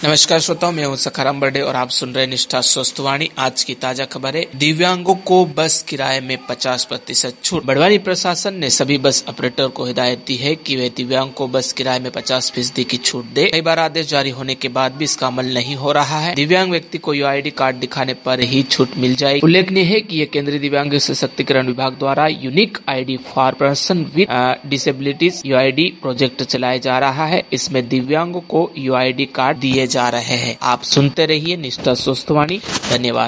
नमस्कार श्रोताओं, मैं हूं सखाराम बर्डे और आप सुन रहे निष्ठा स्वस्थवाणी। आज की ताजा खबर है, दिव्यांगों को बस किराए में 50% छूट। बड़वानी प्रशासन ने सभी बस ऑपरेटर को हिदायत दी है कि वे दिव्यांग को बस किराए में 50% की छूट दे। कई बार आदेश जारी होने के बाद भी इसका अमल नहीं हो रहा है। दिव्यांग व्यक्ति को यूआईडी कार्ड दिखाने पर ही छूट मिल जाएगी। उल्लेखनीय है कि ये केंद्रीय दिव्यांग सशक्तिकरण विभाग द्वारा unique ID for person with disabilities UID project चलाया जा रहा है। इसमें दिव्यांगों को यूआईडी कार्ड दिए जा रहे हैं। आप सुनते रहिए निष्ठा स्वस्थवाणी। धन्यवाद।